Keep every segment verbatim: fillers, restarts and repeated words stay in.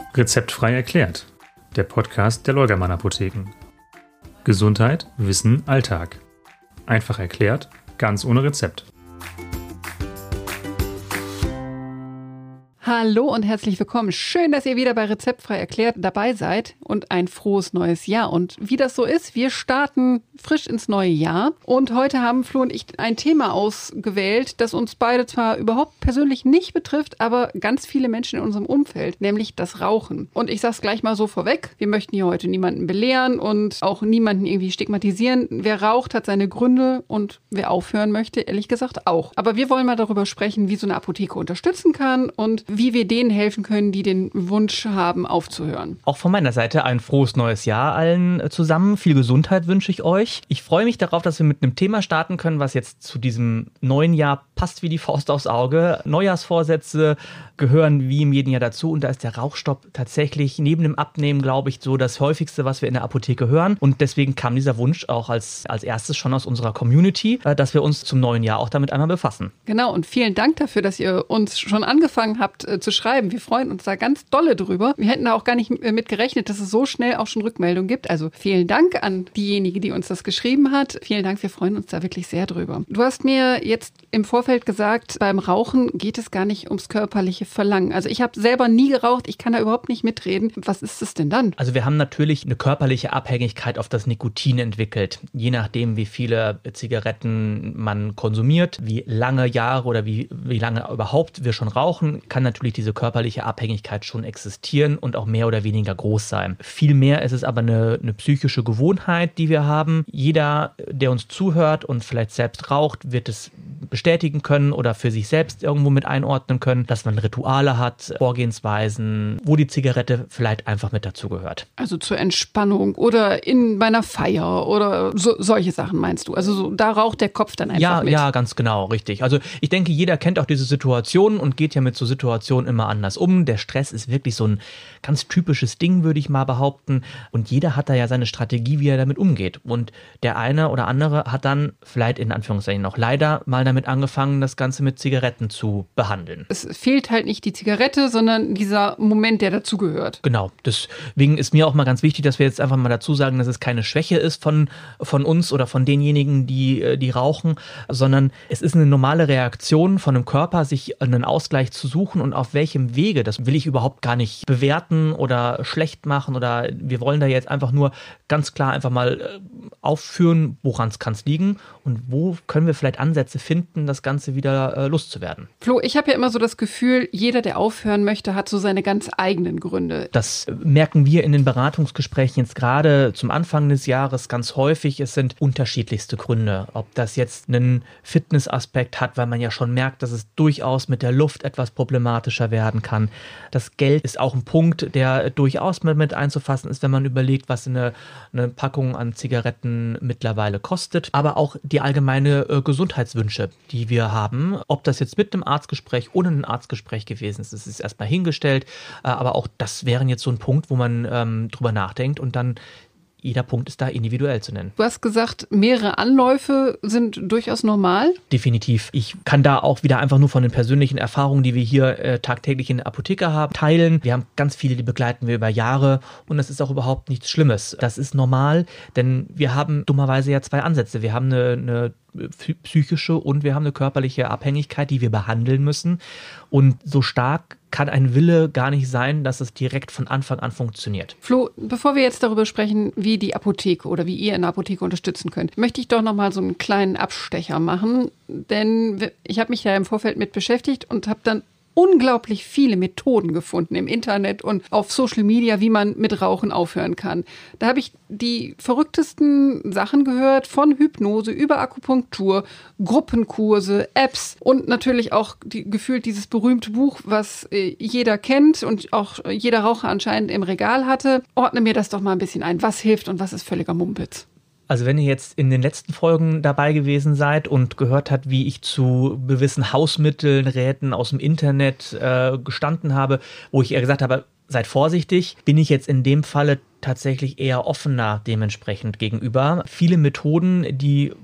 Rezeptfrei erklärt. Der Podcast der Leugermann Apotheken. Gesundheit, Wissen, Alltag. Einfach erklärt, ganz ohne Rezept. Hallo und herzlich willkommen. Schön, dass ihr wieder bei Rezeptfrei erklärt dabei seid und ein frohes neues Jahr. Und wie das so ist, wir starten frisch ins neue Jahr. Und heute haben Flo und ich ein Thema ausgewählt, das uns beide zwar überhaupt persönlich nicht betrifft, aber ganz viele Menschen in unserem Umfeld, nämlich das Rauchen. Und ich sage es gleich mal so vorweg, wir möchten hier heute niemanden belehren und auch niemanden irgendwie stigmatisieren. Wer raucht, hat seine Gründe und wer aufhören möchte, ehrlich gesagt auch. Aber wir wollen mal darüber sprechen, wie so eine Apotheke unterstützen kann und wie wir denen helfen können, die den Wunsch haben, aufzuhören. Auch von meiner Seite ein frohes neues Jahr allen zusammen. Viel Gesundheit wünsche ich euch. Ich freue mich darauf, dass wir mit einem Thema starten können, was jetzt zu diesem neuen Jahr passt wie die Faust aufs Auge. Neujahrsvorsätze gehören wie in jedem Jahr dazu und da ist der Rauchstopp tatsächlich neben dem Abnehmen, glaube ich, so das häufigste, was wir in der Apotheke hören. Und deswegen kam dieser Wunsch auch als, als erstes schon aus unserer Community, dass wir uns zum neuen Jahr auch damit einmal befassen. Genau, und vielen Dank dafür, dass ihr uns schon angefangen habt äh, zu schreiben. Wir freuen uns da ganz dolle drüber. Wir hätten da auch gar nicht mit gerechnet, dass es so schnell auch schon Rückmeldungen gibt. Also vielen Dank an diejenige, die uns das geschrieben hat. Vielen Dank, wir freuen uns da wirklich sehr drüber. Du hast mir jetzt im Vorfeld gesagt, beim Rauchen geht es gar nicht ums körperliche Verlangen. Also ich habe selber nie geraucht, ich kann da überhaupt nicht mitreden. Was ist es denn dann? Also wir haben natürlich eine körperliche Abhängigkeit auf das Nikotin entwickelt. Je nachdem, wie viele Zigaretten man konsumiert, wie lange Jahre oder wie, wie lange überhaupt wir schon rauchen, kann natürlich diese körperliche Abhängigkeit schon existieren und auch mehr oder weniger groß sein. Vielmehr ist es aber eine, eine psychische Gewohnheit, die wir haben. Jeder, der uns zuhört und vielleicht selbst raucht, wird es bestätigen können oder für sich selbst irgendwo mit einordnen können, dass man Rituale hat, Vorgehensweisen, wo die Zigarette vielleicht einfach mit dazugehört. Also zur Entspannung oder in bei einer Feier oder so, solche Sachen meinst du? Also so, da raucht der Kopf dann einfach ja, mit? Ja, ganz genau, richtig. Also ich denke, jeder kennt auch diese Situation und geht ja mit so Situationen immer anders um. Der Stress ist wirklich so ein ganz typisches Ding, würde ich mal behaupten. Und jeder hat da ja seine Strategie, wie er damit umgeht. Und der eine oder andere hat dann vielleicht in Anführungszeichen auch leider mal damit angefangen, das Ganze mit Zigaretten zu behandeln. Es fehlt halt nicht die Zigarette, sondern dieser Moment, der dazugehört. Genau, deswegen ist mir auch mal ganz wichtig, dass wir jetzt einfach mal dazu sagen, dass es keine Schwäche ist von, von uns oder von denjenigen, die, die rauchen, sondern es ist eine normale Reaktion von einem Körper, sich einen Ausgleich zu suchen und auf welchem Wege, das will ich überhaupt gar nicht bewerten oder schlecht machen oder wir wollen da jetzt einfach nur ganz klar einfach mal aufführen, woran es kann liegen und wo können wir vielleicht Ansätze finden, das Ganze wieder äh, loszuwerden. Flo, ich habe ja immer so das Gefühl, jeder, der aufhören möchte, hat so seine ganz eigenen Gründe. Das merken wir in den Beratungsgesprächen jetzt gerade zum Anfang des Jahres ganz häufig. Es sind unterschiedlichste Gründe. Ob das jetzt einen Fitnessaspekt hat, weil man ja schon merkt, dass es durchaus mit der Luft etwas problematischer werden kann. Das Geld ist auch ein Punkt, der durchaus mit, mit einzufassen ist, wenn man überlegt, was eine, eine Packung an Zigaretten mittlerweile kostet. Aber auch die allgemeine äh, Gesundheitswünsche, die wir haben. Ob das jetzt mit einem Arztgespräch, ohne ein Arztgespräch gewesen ist, das ist erstmal hingestellt. Äh, aber auch das wären jetzt so ein Punkt, wo man ähm, drüber nachdenkt und dann jeder Punkt ist da individuell zu nennen. Du hast gesagt, mehrere Anläufe sind durchaus normal? Definitiv. Ich kann da auch wieder einfach nur von den persönlichen Erfahrungen, die wir hier äh, tagtäglich in der Apotheke haben, teilen. Wir haben ganz viele, die begleiten wir über Jahre und das ist auch überhaupt nichts Schlimmes. Das ist normal, denn wir haben dummerweise ja zwei Ansätze. Wir haben eine, eine psychische und wir haben eine körperliche Abhängigkeit, die wir behandeln müssen. Und so stark kann ein Wille gar nicht sein, dass es direkt von Anfang an funktioniert. Flo, bevor wir jetzt darüber sprechen, wie die Apotheke oder wie ihr in der Apotheke unterstützen könnt, möchte ich doch noch mal so einen kleinen Abstecher machen. Denn ich habe mich ja im Vorfeld mit beschäftigt und habe dann unglaublich viele Methoden gefunden im Internet und auf Social Media, wie man mit Rauchen aufhören kann. Da habe ich die verrücktesten Sachen gehört, von Hypnose über Akupunktur, Gruppenkurse, Apps und natürlich auch die, gefühlt dieses berühmte Buch, was äh, jeder kennt und auch jeder Raucher anscheinend im Regal hatte. Ordne mir das doch mal ein bisschen ein. Was hilft und was ist völliger Mumpitz? Also wenn ihr jetzt in den letzten Folgen dabei gewesen seid und gehört habt, wie ich zu gewissen Hausmitteln, Räten aus dem Internet äh, gestanden habe, wo ich eher gesagt habe, seid vorsichtig, bin ich jetzt in dem Falle tatsächlich eher offener dementsprechend gegenüber. Viele Methoden, die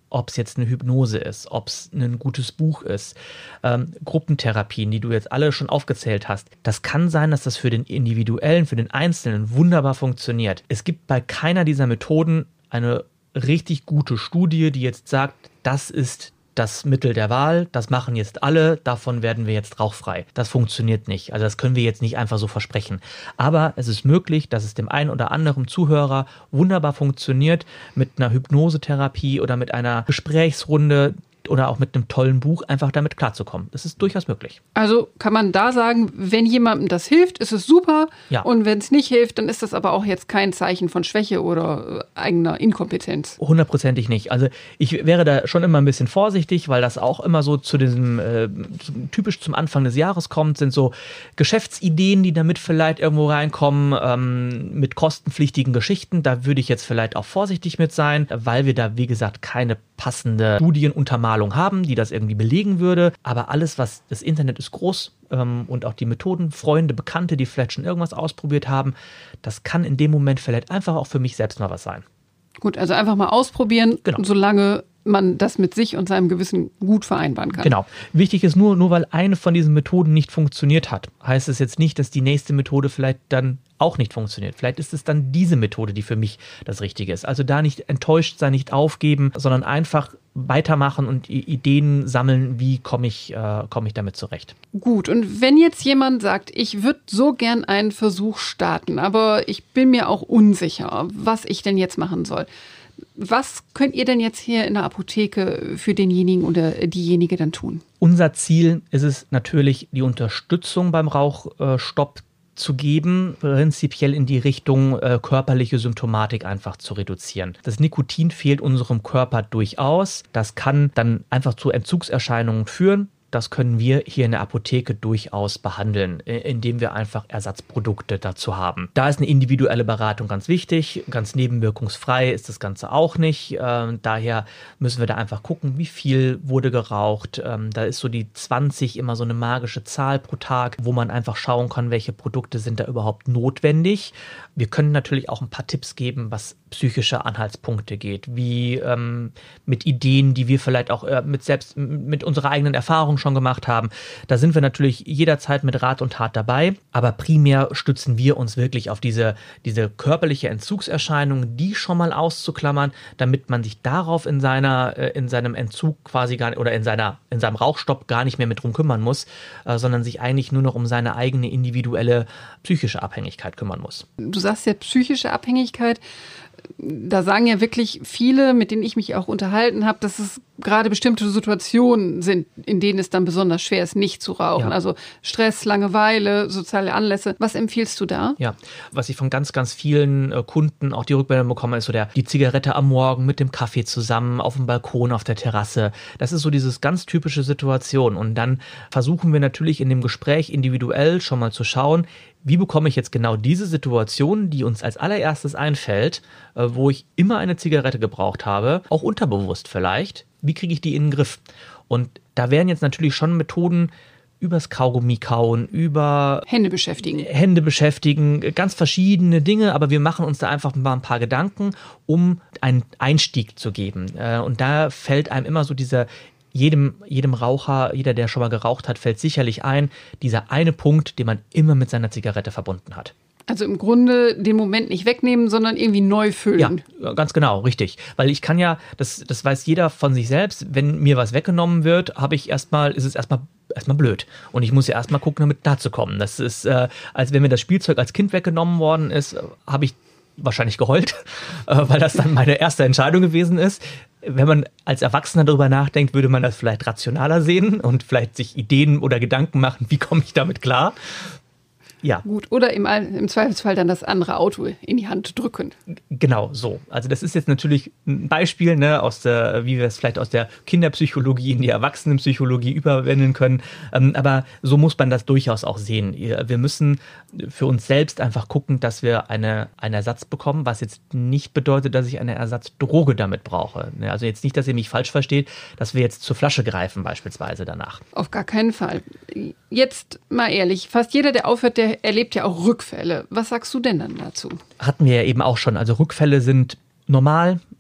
ob es jetzt eine Hypnose ist, ob es ein gutes Buch ist, ähm, Gruppentherapien, die du jetzt alle schon aufgezählt hast. Das kann sein, dass das für den Individuellen, für den Einzelnen wunderbar funktioniert. Es gibt bei keiner dieser Methoden eine richtig gute Studie, die jetzt sagt, das ist das Mittel der Wahl, das machen jetzt alle, davon werden wir jetzt rauchfrei. Das funktioniert nicht. Also das können wir jetzt nicht einfach so versprechen. Aber es ist möglich, dass es dem einen oder anderen Zuhörer wunderbar funktioniert mit einer Hypnosetherapie oder mit einer Gesprächsrunde oder auch mit einem tollen Buch einfach damit klarzukommen. Das ist durchaus möglich. Also kann man da sagen, wenn jemandem das hilft, ist es super. Ja. Und wenn es nicht hilft, dann ist das aber auch jetzt kein Zeichen von Schwäche oder eigener Inkompetenz. Hundertprozentig nicht. Also ich wäre da schon immer ein bisschen vorsichtig, weil das auch immer so zu diesem, äh, typisch zum Anfang des Jahres kommt, sind so Geschäftsideen, die damit vielleicht irgendwo reinkommen, ähm, mit kostenpflichtigen Geschichten. Da würde ich jetzt vielleicht auch vorsichtig mit sein, weil wir da, wie gesagt, keine passende Studienuntermalung haben, die das irgendwie belegen würde. Aber alles, was das Internet ist groß ähm, und auch die Methoden, Freunde, Bekannte, die vielleicht schon irgendwas ausprobiert haben, das kann in dem Moment vielleicht einfach auch für mich selbst mal was sein. Gut, also einfach mal ausprobieren, genau. Solange man das mit sich und seinem Gewissen gut vereinbaren kann. Genau. Wichtig ist nur, nur weil eine von diesen Methoden nicht funktioniert hat, heißt es jetzt nicht, dass die nächste Methode vielleicht dann auch nicht funktioniert. Vielleicht ist es dann diese Methode, die für mich das Richtige ist. Also da nicht enttäuscht sein, nicht aufgeben, sondern einfach weitermachen und Ideen sammeln, wie komme ich, äh, komme ich damit zurecht. Gut, und wenn jetzt jemand sagt, ich würde so gern einen Versuch starten, aber ich bin mir auch unsicher, was ich denn jetzt machen soll. Was könnt ihr denn jetzt hier in der Apotheke für denjenigen oder diejenige dann tun? Unser Ziel ist es natürlich, die Unterstützung beim Rauchstopp zu geben, prinzipiell in die Richtung äh, körperliche Symptomatik einfach zu reduzieren. Das Nikotin fehlt unserem Körper durchaus. Das kann dann einfach zu Entzugserscheinungen führen. Das können wir hier in der Apotheke durchaus behandeln, indem wir einfach Ersatzprodukte dazu haben. Da ist eine individuelle Beratung ganz wichtig. Ganz nebenwirkungsfrei ist das Ganze auch nicht. Ähm, daher müssen wir da einfach gucken, wie viel wurde geraucht. Ähm, da ist so die zwanzig immer so eine magische Zahl pro Tag, wo man einfach schauen kann, welche Produkte sind da überhaupt notwendig. Wir können natürlich auch ein paar Tipps geben, was psychische Anhaltspunkte geht, wie ähm, mit Ideen, die wir vielleicht auch äh, mit selbst mit unserer eigenen Erfahrung schon gemacht haben. Da sind wir natürlich jederzeit mit Rat und Tat dabei, aber primär stützen wir uns wirklich auf diese, diese körperliche Entzugserscheinung, die schon mal auszuklammern, damit man sich darauf in seiner, äh, in seinem Entzug quasi gar nicht, oder in seiner, in seinem Rauchstopp gar nicht mehr mit drum kümmern muss, äh, sondern sich eigentlich nur noch um seine eigene individuelle psychische Abhängigkeit kümmern muss. Du sagst ja psychische Abhängigkeit. Da sagen ja wirklich viele, mit denen ich mich auch unterhalten habe, dass es gerade bestimmte Situationen sind, in denen es dann besonders schwer ist, nicht zu rauchen. Ja. Also Stress, Langeweile, soziale Anlässe. Was empfiehlst du da? Ja, was ich von ganz, ganz vielen äh, Kunden auch die Rückmeldung bekomme, ist so der, die Zigarette am Morgen mit dem Kaffee zusammen auf dem Balkon, auf der Terrasse. Das ist so dieses ganz typische Situation. Und dann versuchen wir natürlich in dem Gespräch individuell schon mal zu schauen, wie bekomme ich jetzt genau diese Situation, die uns als allererstes einfällt, äh, wo ich immer eine Zigarette gebraucht habe, auch unterbewusst vielleicht, wie kriege ich die in den Griff? Und da wären jetzt natürlich schon Methoden übers Kaugummi kauen, über Hände beschäftigen. Hände beschäftigen, ganz verschiedene Dinge, aber wir machen uns da einfach mal ein paar Gedanken, um einen Einstieg zu geben. Äh, und da fällt einem immer so dieser Jedem, jedem Raucher, jeder, der schon mal geraucht hat, fällt sicherlich ein, dieser eine Punkt, den man immer mit seiner Zigarette verbunden hat. Also im Grunde den Moment nicht wegnehmen, sondern irgendwie neu füllen. Ja, ganz genau, richtig. Weil ich kann ja, das, das weiß jeder von sich selbst, wenn mir was weggenommen wird, habe ich erstmal, ist es erstmal erstmal blöd. Und ich muss ja erstmal gucken, damit klarzukommen. Das ist, äh, als wenn mir das Spielzeug als Kind weggenommen worden ist, habe ich wahrscheinlich geheult, äh, weil das dann meine erste Entscheidung gewesen ist. Wenn man als Erwachsener darüber nachdenkt, würde man das vielleicht rationaler sehen und vielleicht sich Ideen oder Gedanken machen, wie komme ich damit klar. Ja. Gut, oder im, im Zweifelsfall dann das andere Auto in die Hand drücken. Genau so. Also das ist jetzt natürlich ein Beispiel, ne, aus der, wie wir es vielleicht aus der Kinderpsychologie in die Erwachsenenpsychologie überwenden können. Ähm, aber so muss man das durchaus auch sehen. Wir müssen für uns selbst einfach gucken, dass wir eine, einen Ersatz bekommen, was jetzt nicht bedeutet, dass ich eine Ersatzdroge damit brauche. Also jetzt nicht, dass ihr mich falsch versteht, dass wir jetzt zur Flasche greifen beispielsweise danach. Auf gar keinen Fall. Jetzt mal ehrlich, fast jeder, der aufhört, der erlebt ja auch Rückfälle. Was sagst du denn dann dazu? Hatten wir ja eben auch schon. Also Rückfälle sind normal,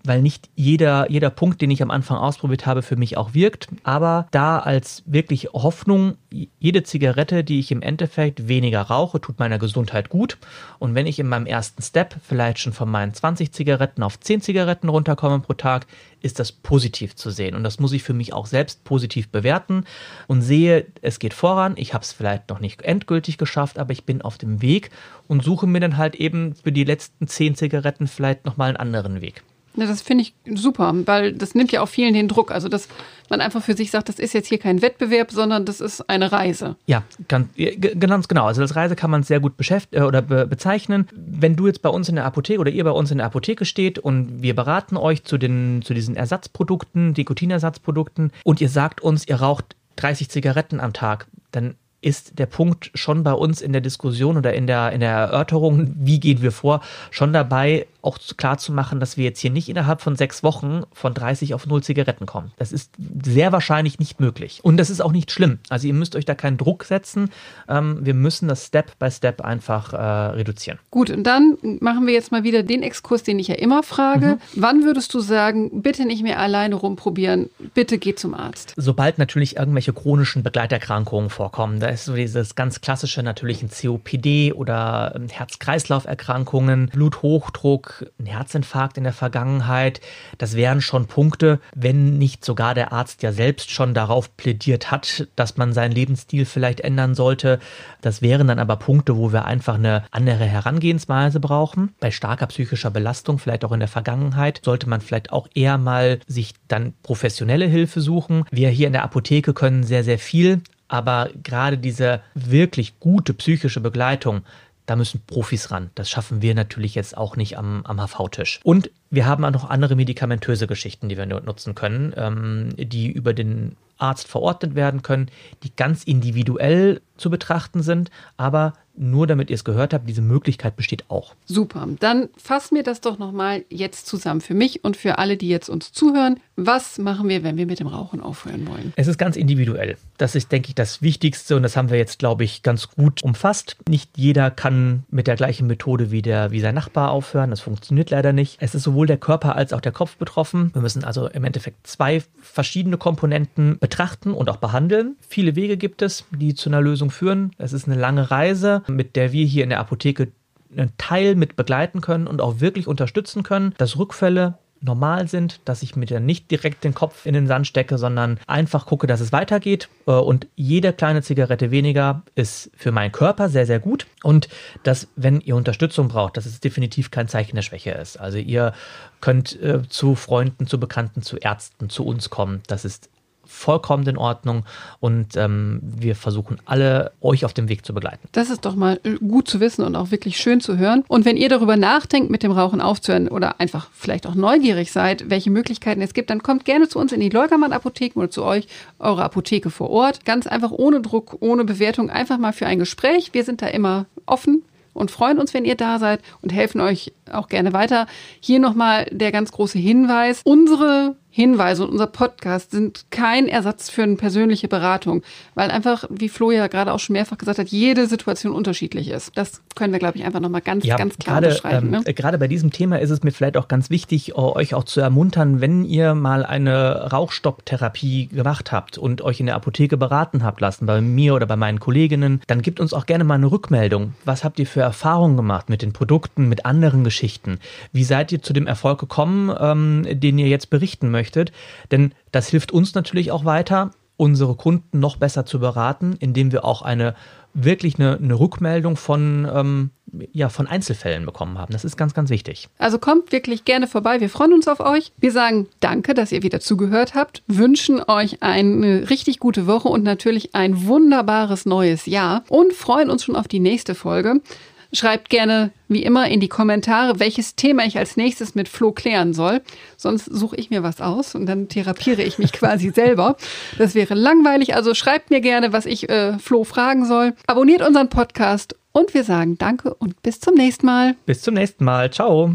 weil nicht jeder, jeder Punkt, den ich am Anfang ausprobiert habe, für mich auch wirkt. Aber da als wirklich Hoffnung, jede Zigarette, die ich im Endeffekt weniger rauche, tut meiner Gesundheit gut. Und wenn ich in meinem ersten Step vielleicht schon von meinen zwanzig Zigaretten auf zehn Zigaretten runterkomme pro Tag, ist das positiv zu sehen. Und das muss ich für mich auch selbst positiv bewerten und sehe, es geht voran. Ich habe es vielleicht noch nicht endgültig geschafft, aber ich bin auf dem Weg und suche mir dann halt eben für die letzten zehn Zigaretten vielleicht nochmal einen anderen Weg. Ja, das finde ich super, weil das nimmt ja auch vielen den Druck. Also, dass man einfach für sich sagt, das ist jetzt hier kein Wettbewerb, sondern das ist eine Reise. Ja, ganz, ganz genau. Also als Reise kann man es sehr gut beschäft- oder be- bezeichnen. Wenn du jetzt bei uns in der Apotheke oder ihr bei uns in der Apotheke steht und wir beraten euch zu, den, zu diesen Ersatzprodukten, Nikotinersatzprodukten und ihr sagt uns, ihr raucht dreißig Zigaretten am Tag, dann ist der Punkt schon bei uns in der Diskussion oder in der, in der Erörterung, wie gehen wir vor, schon dabei, auch klar zu machen, dass wir jetzt hier nicht innerhalb von sechs Wochen von dreißig auf null Zigaretten kommen. Das ist sehr wahrscheinlich nicht möglich. Und das ist auch nicht schlimm. Also ihr müsst euch da keinen Druck setzen. Ähm, wir müssen das Step by Step einfach äh, reduzieren. Gut, und dann machen wir jetzt mal wieder den Exkurs, den ich ja immer frage. Mhm. Wann würdest du sagen, bitte nicht mehr alleine rumprobieren, bitte geh zum Arzt? Sobald natürlich irgendwelche chronischen Begleiterkrankungen vorkommen, da ist so dieses ganz klassische natürlich ein C O P D oder Herz-Kreislauf-Erkrankungen, Bluthochdruck, ein Herzinfarkt in der Vergangenheit. Das wären schon Punkte, wenn nicht sogar der Arzt ja selbst schon darauf plädiert hat, dass man seinen Lebensstil vielleicht ändern sollte. Das wären dann aber Punkte, wo wir einfach eine andere Herangehensweise brauchen. Bei starker psychischer Belastung, vielleicht auch in der Vergangenheit, sollte man vielleicht auch eher mal sich dann professionelle Hilfe suchen. Wir hier in der Apotheke können sehr, sehr viel, aber gerade diese wirklich gute psychische Begleitung, da müssen Profis ran. Das schaffen wir natürlich jetzt auch nicht am, am H V-Tisch. Und wir haben auch noch andere medikamentöse Geschichten, die wir nutzen können, ähm, die über den Arzt verordnet werden können, die ganz individuell zu betrachten sind, aber nur damit ihr es gehört habt, diese Möglichkeit besteht auch. Super, dann fass mir das doch nochmal jetzt zusammen für mich und für alle, die jetzt uns zuhören. Was machen wir, wenn wir mit dem Rauchen aufhören wollen? Es ist ganz individuell. Das ist, denke ich, das Wichtigste und das haben wir jetzt, glaube ich, ganz gut umfasst. Nicht jeder kann mit der gleichen Methode wie, der, wie sein Nachbar aufhören. Das funktioniert leider nicht. Es ist sowohl der Körper als auch der Kopf betroffen. Wir müssen also im Endeffekt zwei verschiedene Komponenten betrachten und auch behandeln. Viele Wege gibt es, die zu einer Lösung führen. Es ist eine lange Reise, mit der wir hier in der Apotheke einen Teil mit begleiten können und auch wirklich unterstützen können, dass Rückfälle normal sind, dass ich mir dann nicht direkt den Kopf in den Sand stecke, sondern einfach gucke, dass es weitergeht. Und jede kleine Zigarette weniger ist für meinen Körper sehr, sehr gut. Und dass, wenn ihr Unterstützung braucht, dass es definitiv kein Zeichen der Schwäche ist. Also ihr könnt äh, zu Freunden, zu Bekannten, zu Ärzten, zu uns kommen. Das ist vollkommen in Ordnung und ähm, wir versuchen alle, euch auf dem Weg zu begleiten. Das ist doch mal gut zu wissen und auch wirklich schön zu hören. Und wenn ihr darüber nachdenkt, mit dem Rauchen aufzuhören oder einfach vielleicht auch neugierig seid, welche Möglichkeiten es gibt, dann kommt gerne zu uns in die Leugermann-Apotheken oder zu euch, eure Apotheke vor Ort. Ganz einfach ohne Druck, ohne Bewertung, einfach mal für ein Gespräch. Wir sind da immer offen und freuen uns, wenn ihr da seid und helfen euch auch gerne weiter. Hier nochmal der ganz große Hinweis. Unsere Hinweise und unser Podcast sind kein Ersatz für eine persönliche Beratung, weil einfach, wie Flo ja gerade auch schon mehrfach gesagt hat, jede Situation unterschiedlich ist. Das können wir, glaube ich, einfach nochmal ganz, ja, ganz klar gerade, beschreiben. Ähm, ne? Gerade bei diesem Thema ist es mir vielleicht auch ganz wichtig, euch auch zu ermuntern, wenn ihr mal eine Rauchstopptherapie gemacht habt und euch in der Apotheke beraten habt lassen, bei mir oder bei meinen Kolleginnen, dann gebt uns auch gerne mal eine Rückmeldung. Was habt ihr für Erfahrungen gemacht mit den Produkten, mit anderen Geschichten? Wie seid ihr zu dem Erfolg gekommen, ähm, den ihr jetzt berichten möchtet? Denn das hilft uns natürlich auch weiter, unsere Kunden noch besser zu beraten, indem wir auch eine wirklich eine, eine Rückmeldung von, ähm, ja, von Einzelfällen bekommen haben. Das ist ganz, ganz wichtig. Also kommt wirklich gerne vorbei. Wir freuen uns auf euch. Wir sagen danke, dass ihr wieder zugehört habt, wünschen euch eine richtig gute Woche und natürlich ein wunderbares neues Jahr und freuen uns schon auf die nächste Folge. Schreibt gerne, wie immer, in die Kommentare, welches Thema ich als nächstes mit Flo klären soll. Sonst suche ich mir was aus und dann therapiere ich mich quasi selber. Das wäre langweilig. Also schreibt mir gerne, was ich äh, Flo fragen soll. Abonniert unseren Podcast und wir sagen danke und bis zum nächsten Mal. Bis zum nächsten Mal. Ciao.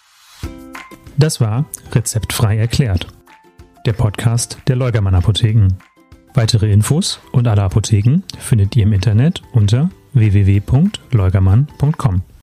Das war Rezeptfrei erklärt. Der Podcast der Leugermann Apotheken. Weitere Infos und alle Apotheken findet ihr im Internet unter w w w punkt leugermann punkt com.